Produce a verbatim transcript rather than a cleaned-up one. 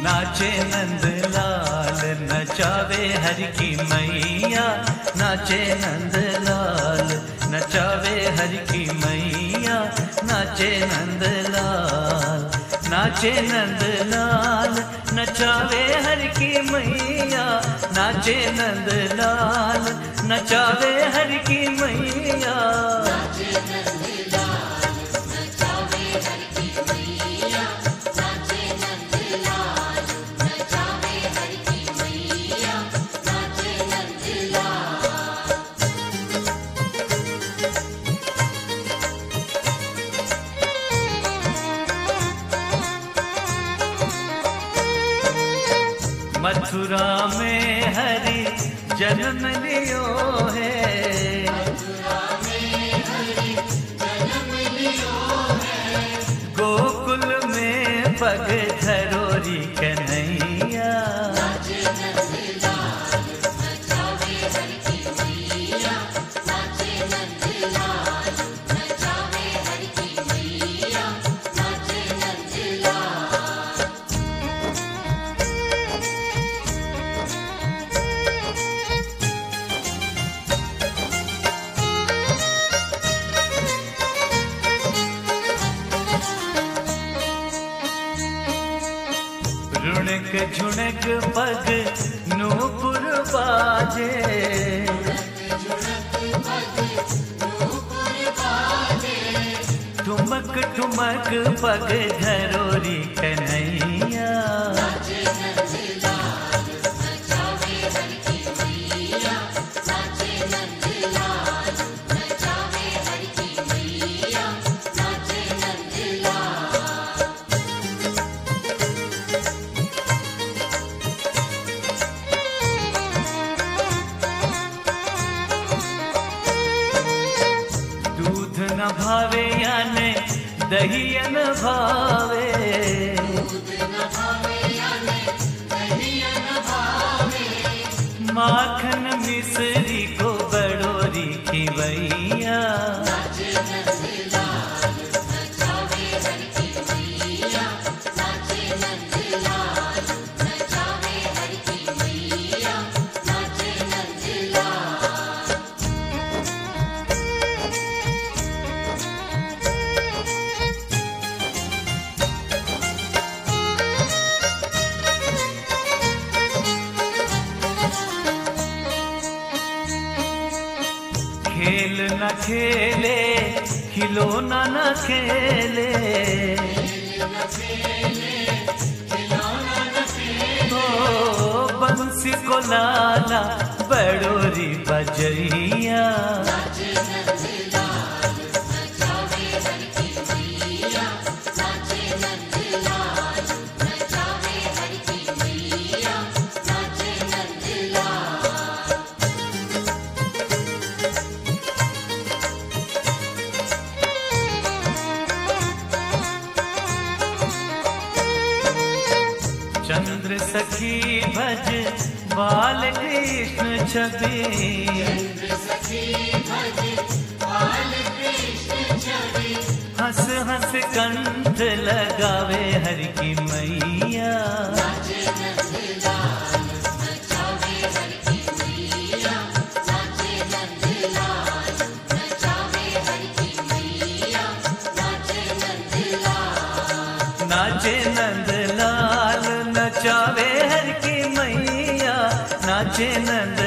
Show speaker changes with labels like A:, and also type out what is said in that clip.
A: नाचे नंद लाल नचावे हर की मैया, नाचे नंद लाल नचावे हर की मैया, नाचे नंद लाल, नाचे नंद लाल नचावे हर की मैया, नाचे नंद लाल नचावे हर की मैया। मथुरा में हरि जन्म लियो है,
B: मथुरा में हरि जन्म लियो है,
A: गोकुल में पग धरोरी कन्हैया,
B: नाचे नंद लाल नचावे हर की मैया, नाचे नंद लाल नचावे हर की मैया, नाचे नंद लाल।
A: रुणक झुणक पग नूपुर बाजे, ठुमक ठुमक पग धरोरी कन्हैया,
B: नाचे नंद लाल नचावे हर की मैया, नाचे नंद लाल नचावे हर की मैया, नाचे नंद लाल।
A: दूध न भावे याने दही न भावे,
B: दूध न भावे याने दही न भावे,
A: माखन मिश्री को बड़ोरी खिवैया,
B: नाचे नंद लाल नचावे हर की मैया, नाचे नंद लाल नचावे हर की मैया, नाचे नंद लाल।
A: खेल न खेले खिलौना न खेले, ओ बंसी को लाला बड़ोरी बजैया,
B: नाचे नंद लाल नचावे हर की मैया, नाचे नंद लाल नचावे हर की मैया, नाचे नंद लाल।
A: चंद्र सखी भज बाल कृष्ण छवि,
B: चंद्र सखी भज बाल कृष्ण छवि,
A: हंस हंस कंठ लगावे हर की मैया,
B: नाचे नंद लाल नचावे हर की मैया, नाचे नंद लाल नचावे हर की मैया, नाचे नंद लाल।
A: नाचे नंद लाल नचावे हर की मैया, नाचे नंद